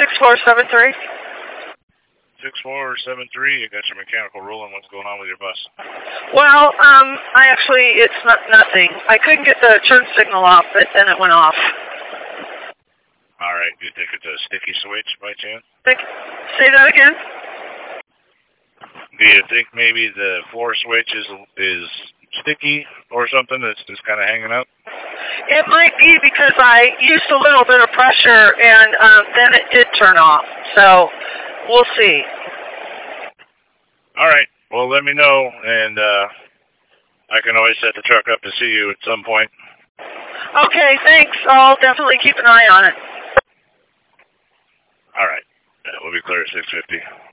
6473. 6473, you got your mechanical rolling. What's going on with your bus? Well, it's nothing. I couldn't get the turn signal off, but then it went off. All right, do you think it's a sticky switch by chance? Say that again? Do you think maybe the floor switch is sticky or something that's just kind of hanging out? It might be because I used a little bit of pressure and then it did turn off. So we'll see. All right. Well, let me know, and I can always set the truck up to see you at some point. Okay, thanks. I'll definitely keep an eye on it. All right. We'll be clear at 650.